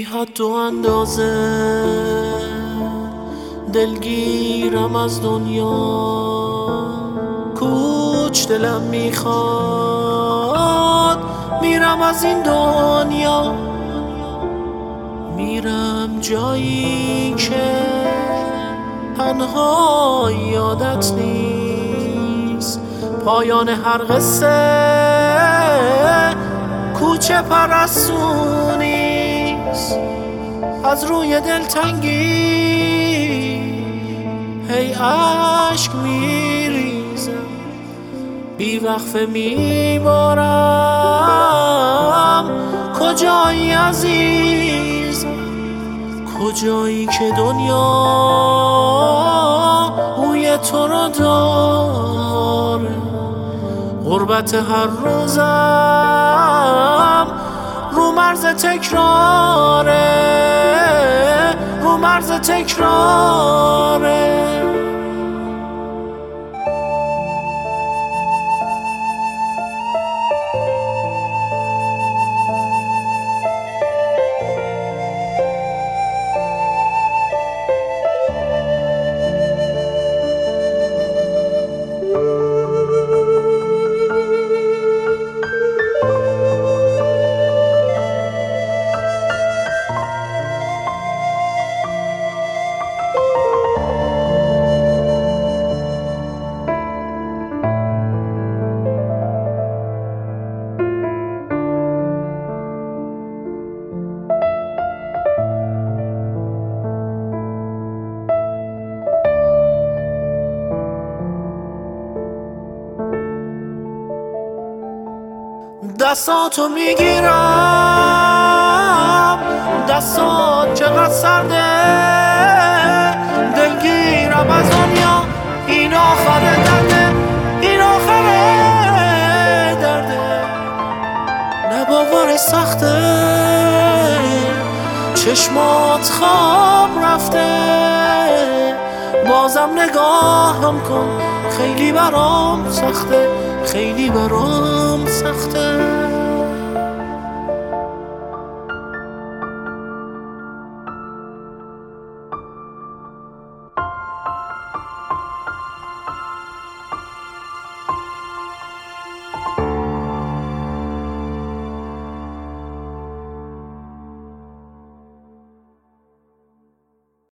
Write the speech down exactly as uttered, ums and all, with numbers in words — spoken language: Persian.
حد و اندازه دلگیرم از دنیا، کوچ دلم میخواد میرم از این دنیا، میرم جایی که تنها یادت نیست، پایان هر قصه کوچه پرستونیست. از روی دلتنگی هی عشق میریزم، بی وقفه میبارم. کجایی عزیزم، کجایی که دنیا بوی تو رو داره؟ غربت هر روزم رو مرز تکراره، رو مرز تکراره. دستاتو میگیرم، دستات چقدر سرده، دلگیرم از دنیا. این آخر درده، این آخر درده، نه باورش سخته، چشمات خواب رفته. بازم نگاهم کن، خیلی برام سخته، خیلی برام سخته.